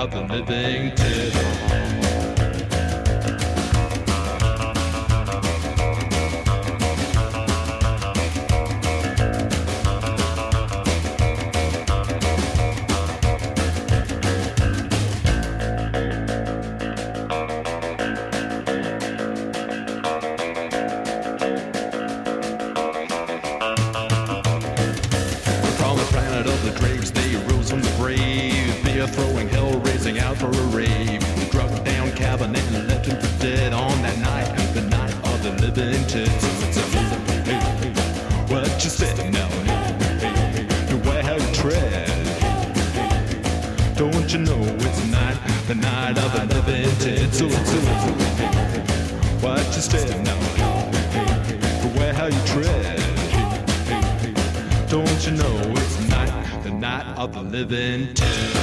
of the living tip. Throwing hell, raising out for a rave. Struck down cabin and left him for dead on that night, the night of the living tits. What you said now? The way how you tread. Don't you know it's the night of the living tits? What you said now? The way how you tread. Don't you know it's the night of the living tits?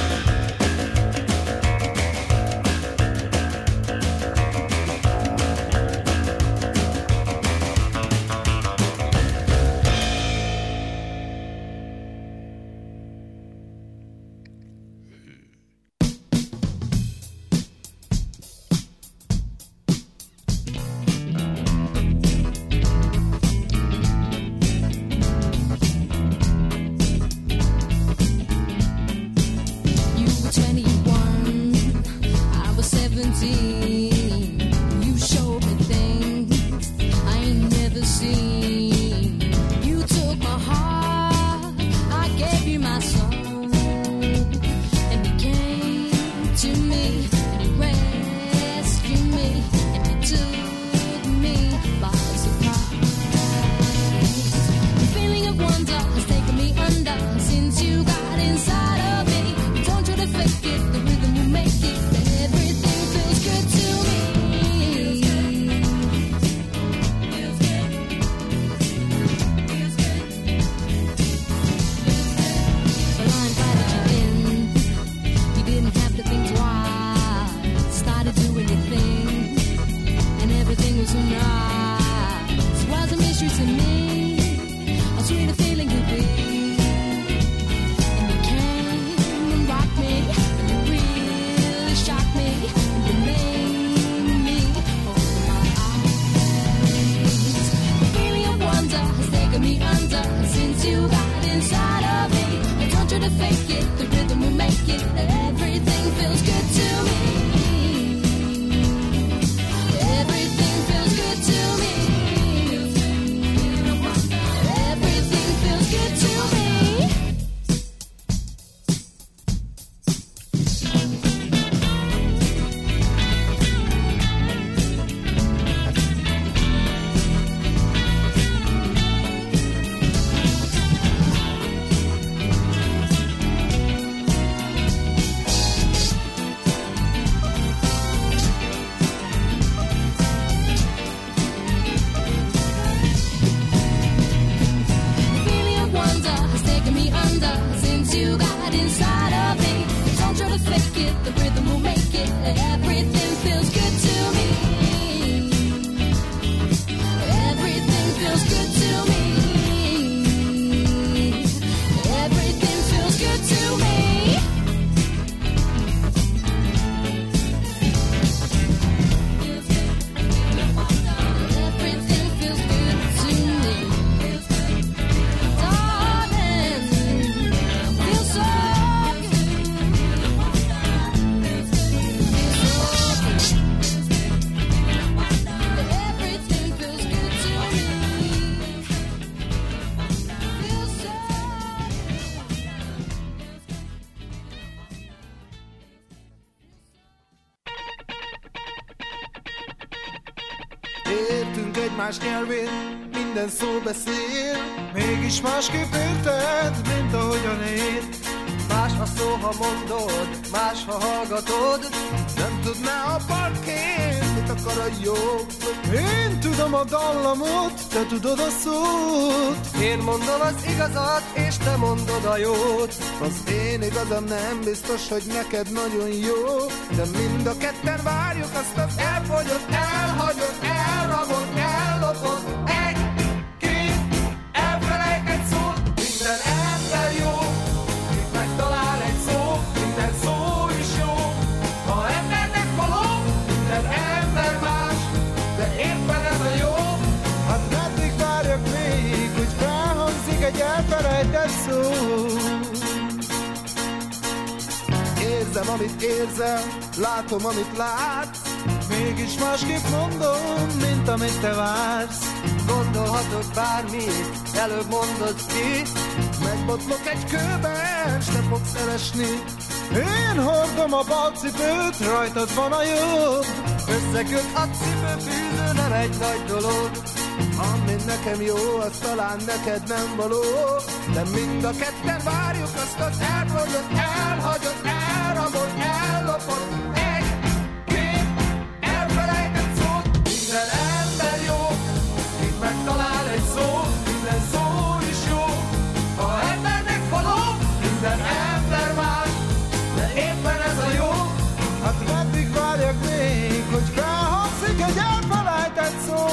Értünk egymás nyelvén, minden szó beszél. Mégis másképp érted, mint ahogyan én. Más a szó, ha mondod, más, ha hallgatod. Nem tudná a parkén, mit akar a jobb. Én tudom a dallamot, te tudod a szót. Én mondom az igazat, és te mondod a jót. Az én igazam nem biztos, hogy neked nagyon jó. De mind a ketten várjuk azt az elfogyott, elhagyott, elrabott, ellopott. Egy, két, elfelejtett szót. Minden ember jó, itt megtalál egy szó. Minden szó is jó, elfelejtett szó. Érzem, amit érzel, látom, amit látsz, mégis másképp mondom, mint amit te vársz. Gondolhatod bármit, előbb mondod ki, megbotlok egy kőben, s te fogsz elesni. Én hordom a bal cipőt, rajtad van a jobb. Összeköt a cipőfűző, nem egy nagy dolog. Ami nekem jó, az talán neked nem való. De mind a ketten várjuk azt az elfogyott, elhagyott, elrabolt, ellopott egy, két, elfelejtett szót. Minden ember jó, itt megtalál egy szót. Minden szó is jó, ha embernek való. Minden ember más, de éppen ez a jó. Hát meddig várjak még, hogy felhangzik egy elfelejtett szó.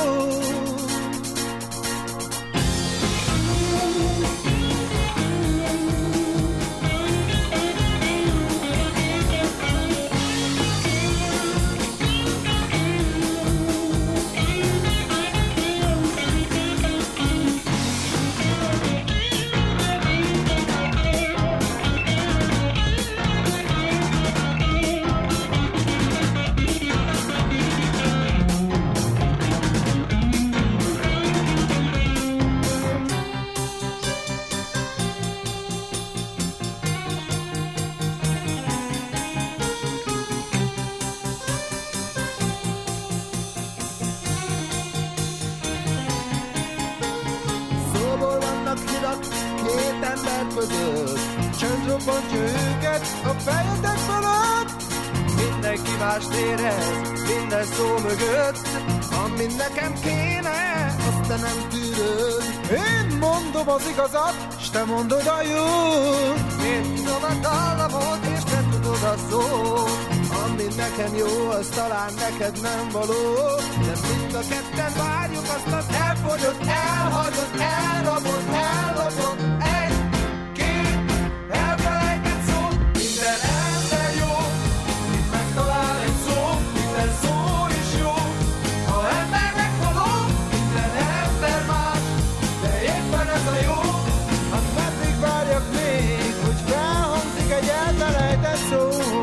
Csönd robbantja őket a fejetek fölött. Mindenki mást érez, minden szó mögött. Ami nekem kéne, azt te nem tűröd. Én mondom az igazat, s te mondod a jót. Én tudom a dallamot, és te tudod a szót. Ami nekem jó, az talán neked nem való. De mind a ketten várjuk azt az elfogyott, elhagyott, elrabolt, ellopott egy, két, elfelejtett szót. Minden ember jó, itt megtalál egy szó. Minden szó is jó, ha embernek való. Minden ember más, de éppen ez a jó. Hát meddig várjak még, hogy felhangzik egy elfelejtett szó.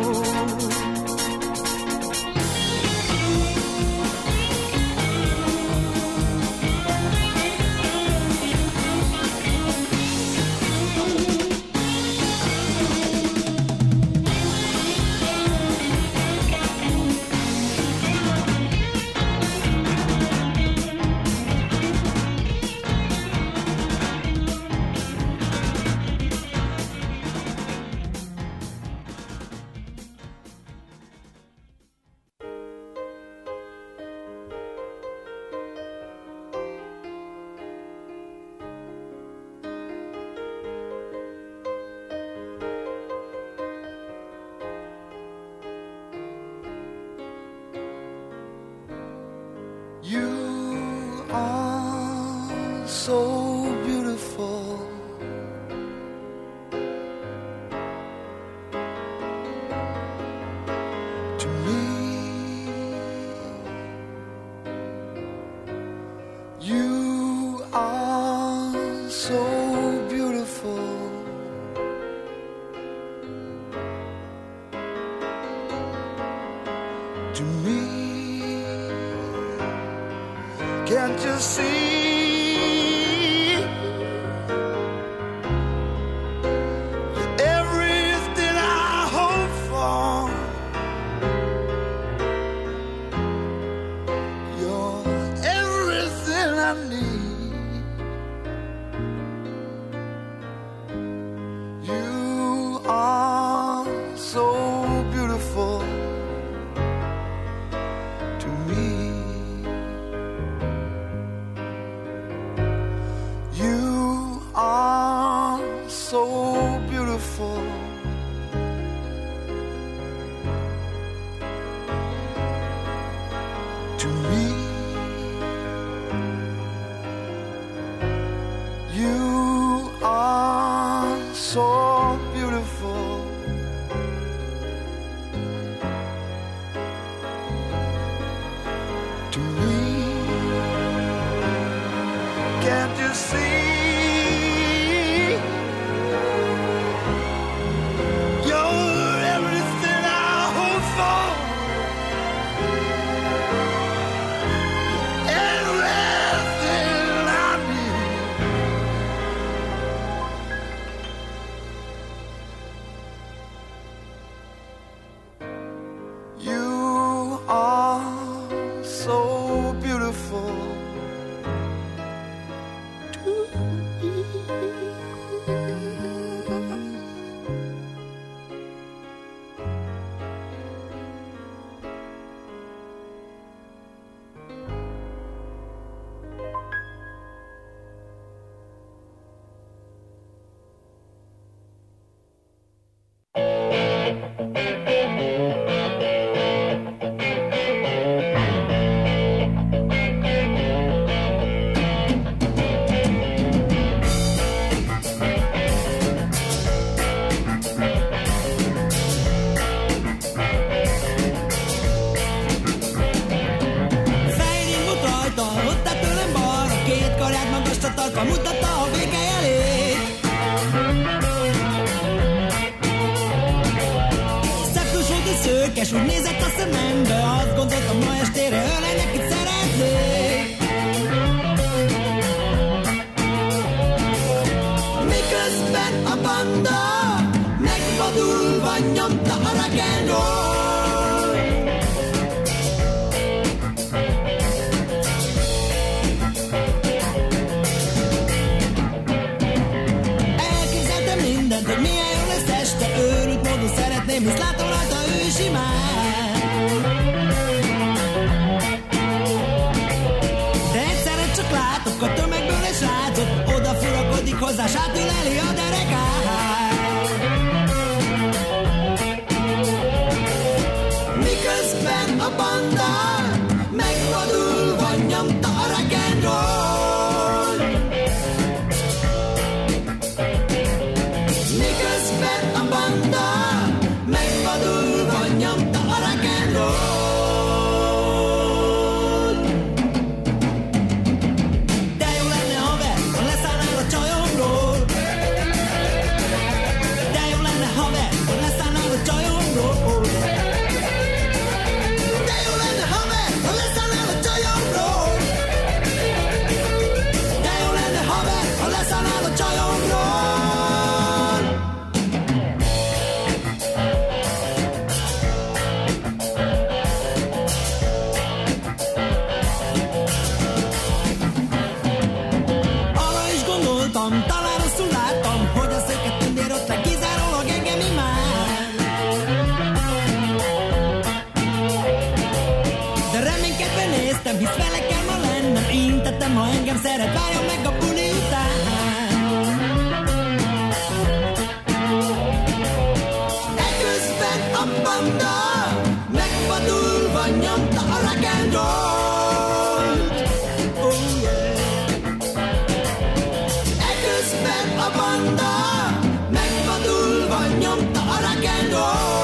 So beautiful, to me. You are so beautiful, to me. Can't you see? Can't you see? Miközben a banda megvadulva nyomta a rock and roll. Elképzeltem mindent, hogy milyen jó lesz este. Őrült módon szeretném, hisz látom rajta, ő is imád. De egyszerre csak látok a tömegből egy srácot, odafurakodik hozzá, s átüleli a derekát. Miközben a banda megvadulva nyomta a rock and roll. Miközben a banda megvadulva nyomta a rock and roll. De jó lenne, haver, ha leszállnál a csajomról. De jó lenne, haver, ha leszállnál a csajomról. De jó lenne, haver, ha leszállnál a csajomról. De jó lenne, haver, ha leszállnál a csajomról. Arra is gondoltam, talán rosszul láttam, hogy a szöket tündér ott le kizárólag engem imád. De reménykedve néztem, hisz vele kell ma lennem. Intettem, ha engem szeret, várjon meg a buli után. Eközben a banda megvadulva nyomta a rock and roll. Oh yeah. Eközben a banda megvadulva nyomta a rock and roll.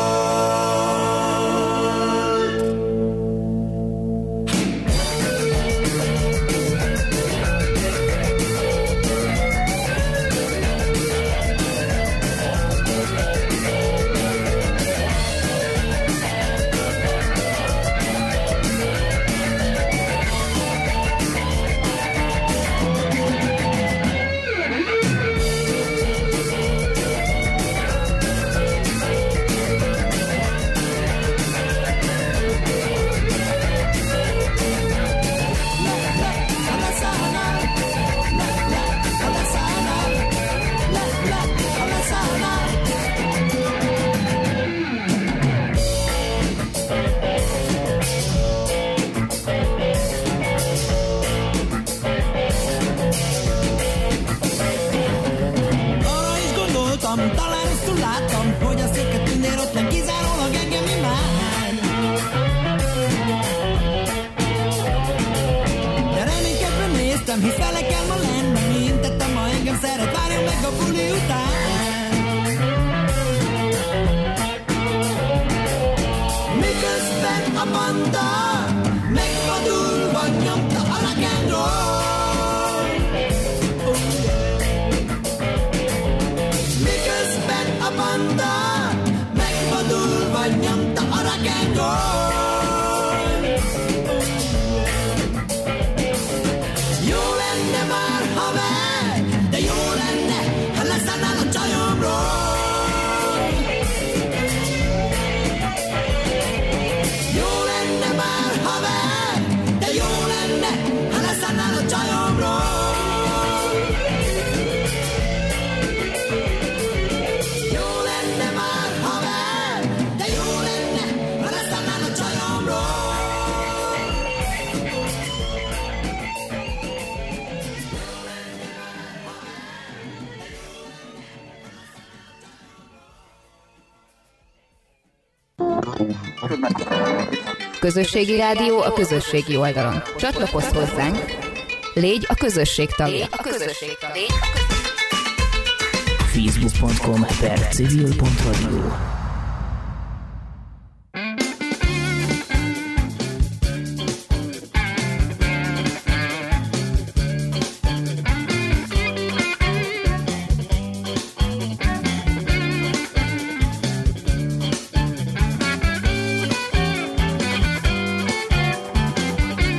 Arra is gondoltam, talán rosszul láttam, hogy a szöket tündér ott nem kizárólag engem imád. De reménykedve néztem, hisz vele kell ma lennem. Intettem, ha engem szeret, várjon meg a buli után. Miközben a banda megvadulva nyomta a rock and roll. Oh yeah. Miközben a banda megvadulva nyomta a rock and roll. Jó lenne már, haver, de jó lenne, ha leszállnál a csajomról. Jó lenne már, haver, de jó lenne, ha leszállnál a csajomról. Jó lenne már, haver, de jó lenne, ha leszállnál a csajomról. Közösségi rádió a közösségi oldalon. Csatlakozz hozzánk, légy a közösség tagja. facebook.com/civil.radio.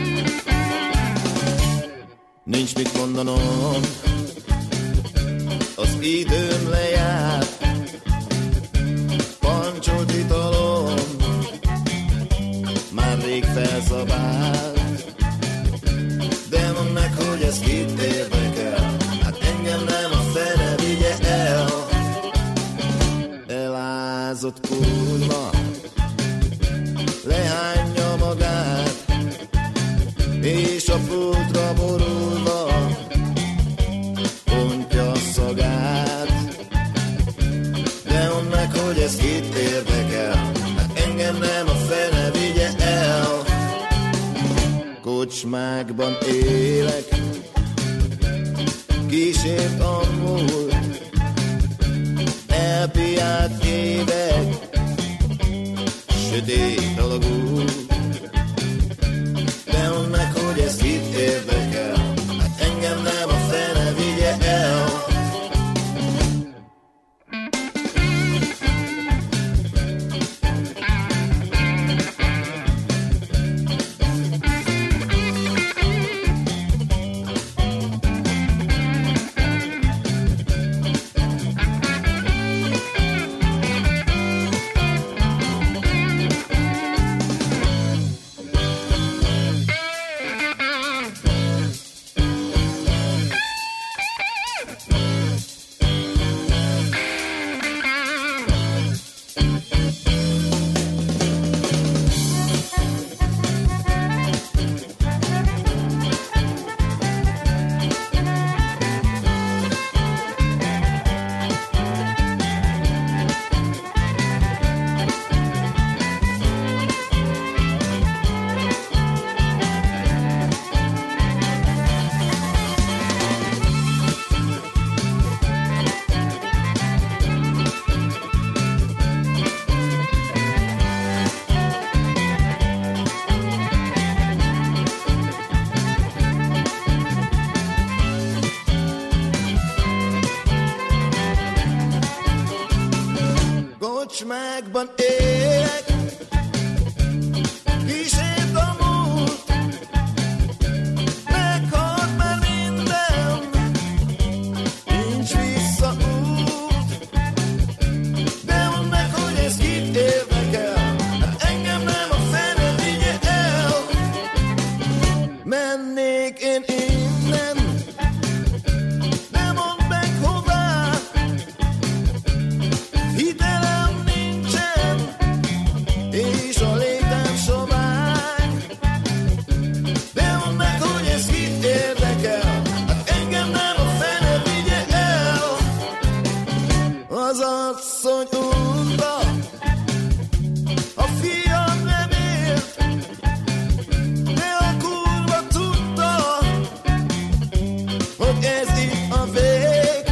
Nincs mit mondanom, az időm lejárt, pancsolt italom már rég felszabált, de mondd meg, hogy ez kit érdekel, hát engem nem a fene vigye el. Elázott kurva lehányja magát, és a pultra borulva pontja a szagát. De mondd meg, hogy ez kit érdekel, hát engem nem a fene vigye el. Kocsmákban élek, kísért a múlt, elpiált évek, sötét alagút. De mondd meg, hogy ez kit érdekel, hát engem nem a fene vigye el. Kocsmákban élek, kísért a múlt, meghalt már minden, nincs visszaút. De mondd meg, hogy ez kit érdekel, hát engem nem a fene vigye el. Mennék én innen, de mondd meg hová, hitelem nincsen, és a létem sovány. De mondd meg, hogy ez kit érdekel, hát engem nem a fene vigye el. Az asszony unta, a fiam nem ért, de a kurva tudta, hogy ez itt a vég.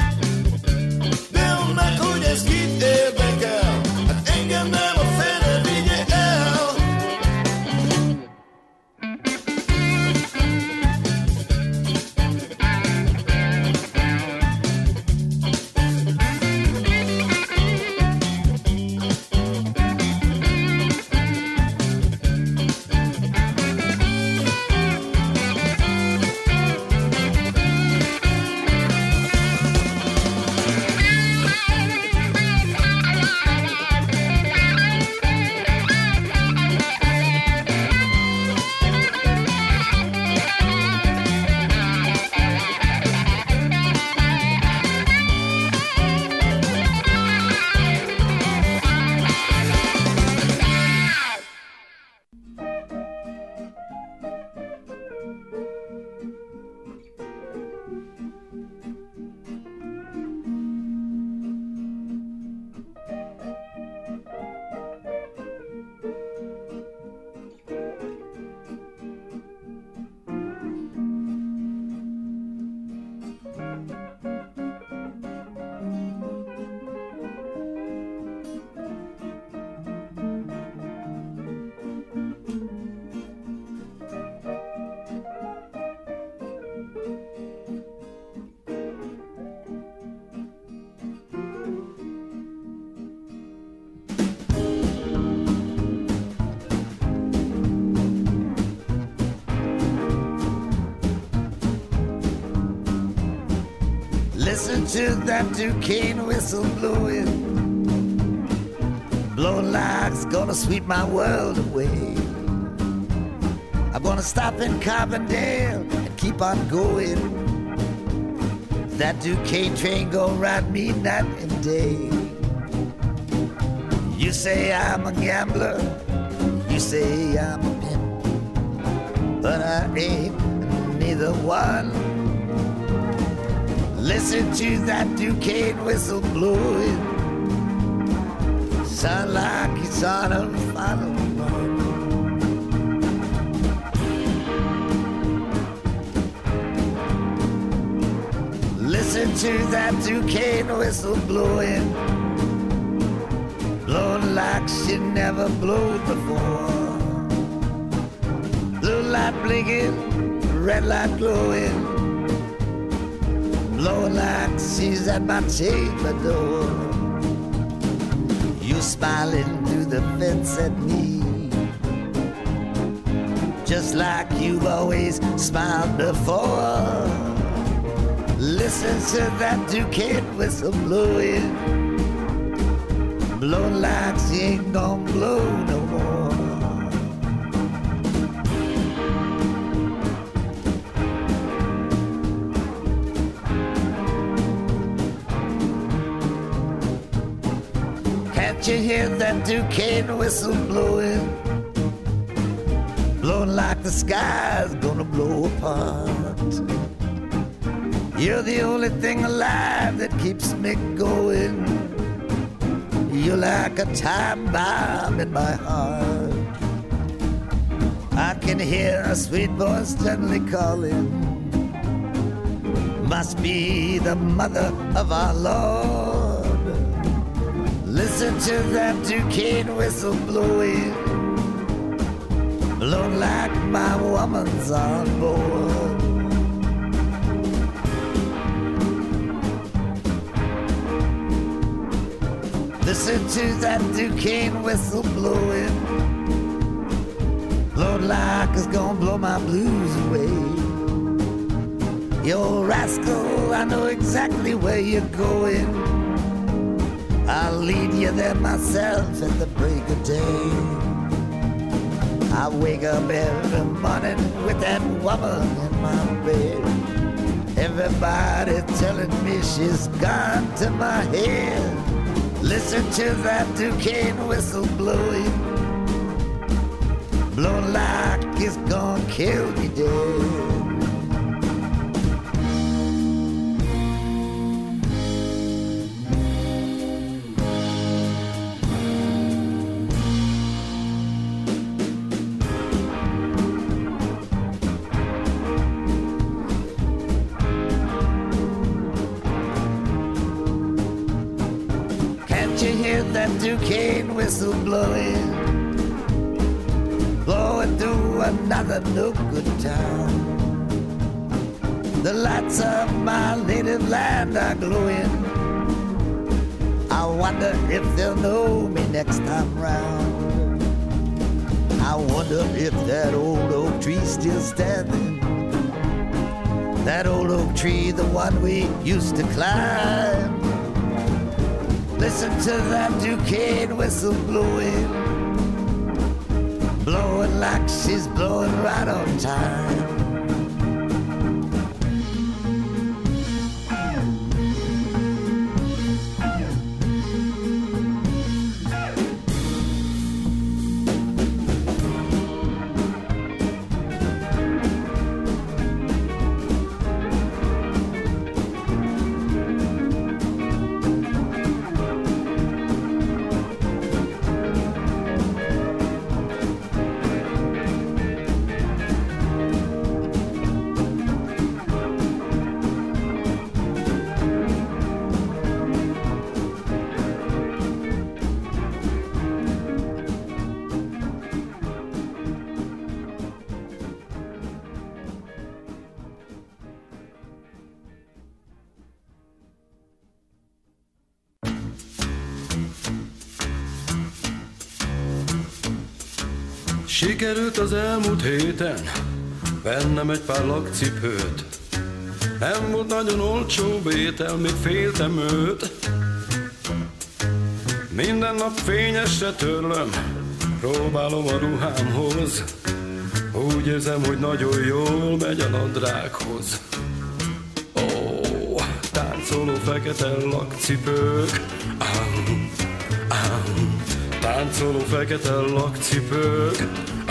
De mondd meg, hogy ez kit érdekel, hát engem nem a fene vigye el. Listen to that Duquesne whistle blowing, blowing like it's gonna sweep my world away. I'm gonna stop in Carbondale and keep on going. That Duquesne train gonna ride me night and day. You say I'm a gambler, you say I'm a pimp, but I ain't neither one. Listen to that Duquesne whistle blowing, sound like it's on a final run. Listen to that Duquesne whistle blowing, blowing like she never blew before. Blue light blinking, red light glowing, blowing like she's at my chamber door. You smiling through the fence at me, just like you've always smiled before. Listen to that Duquesne whistle blowing, blowing like she ain't gonna blow no more. Can't you hear that Duquesne whistle blowing, blowing like the sky's gonna blow apart? You're the only thing alive that keeps me going. You're like a time bomb in my heart. I can hear a sweet voice gently calling, must be the mother of our Lord. Listen to that Duquesne whistle blowing, blowing like my woman's on board. Listen to that Duquesne whistle blowing, blowing like it's gonna blow my blues away. You rascal, I know exactly where you're going. I'll lead you there myself at the break of day. I wake up every morning with that woman in my bed. Everybody telling me she's gone to my head. Listen to that Duquesne whistle blowing, blowing like it's gonna kill me dead. That Duquesne whistle blowing, blowing through another no good town. The lights of my native land are glowing. I wonder if they'll know me next time round. I wonder if that old oak tree's still standing, that old oak tree, the one we used to climb. Listen to that Duquesne whistle blowing, blowing like she's blowing right on time. Sikerült az elmúlt héten vennem egy pár lakcipőt. Nem volt nagyon olcsó étel, még féltem őt. Minden nap fényesre törlöm, próbálom a ruhámhoz. Úgy érzem, hogy nagyon jól megy a nadrághoz. Ó, táncoló fekete lakcipők, táncoló fekete lakcipők,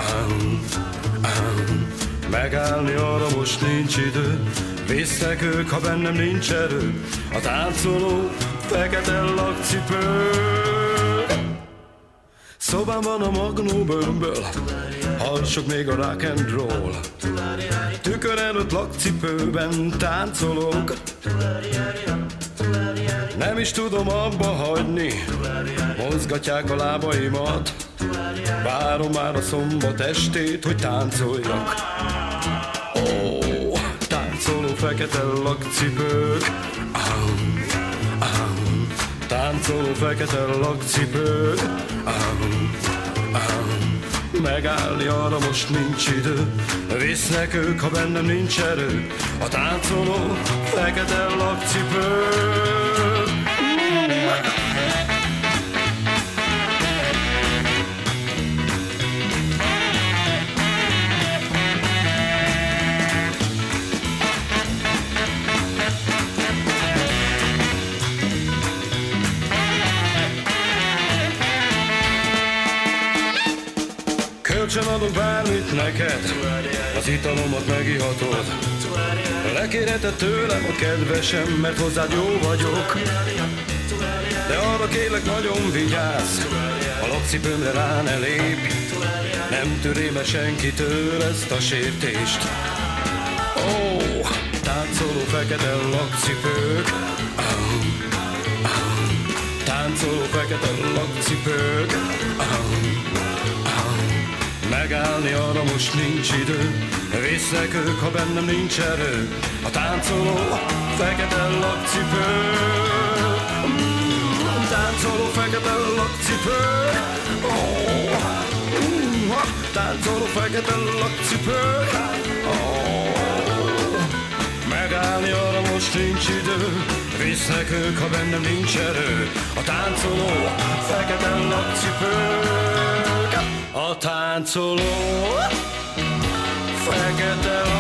megállni arra most nincs idő, visznek ők, ha bennem nincs erő. A táncoló fekete lakcipők. Szobámban a magnó bőmből hallsok még a rock and roll. Tükör előtt lakcipőben táncolok. Nem is tudom abba hagyni, mozgatják a lábaimat. Várom már a szombat estét, hogy táncoljak. Ó, táncoló fekete lakcipők, táncoló fekete lakcipők, megállni arra most nincs idő, visznek ők, ha bennem nincs erő. A táncoló fekete lakcipők. Kölcsön adok bármit neked, az italomat megihatod. Lekérheted tőlem a kedvesem, mert hozzád jó vagyok. De arra kérlek, nagyon vigyázz, a lakcipőmre rá ne lépj. Nem törém el senkitől ezt a sértést. Ó, táncoló fekete lakcipők, táncoló fekete lakcipők. Megállni arra most nincs idő, visznek ők, ha bennem nincs erő. A táncoló fekete lakcipők, táncoló fekete lakcipők, táncoló fekete lakcipők. Megállni arra most nincs idő, visznek ők, ha bennem nincs erő. A táncoló fekete lakcipők. A táncoló fekete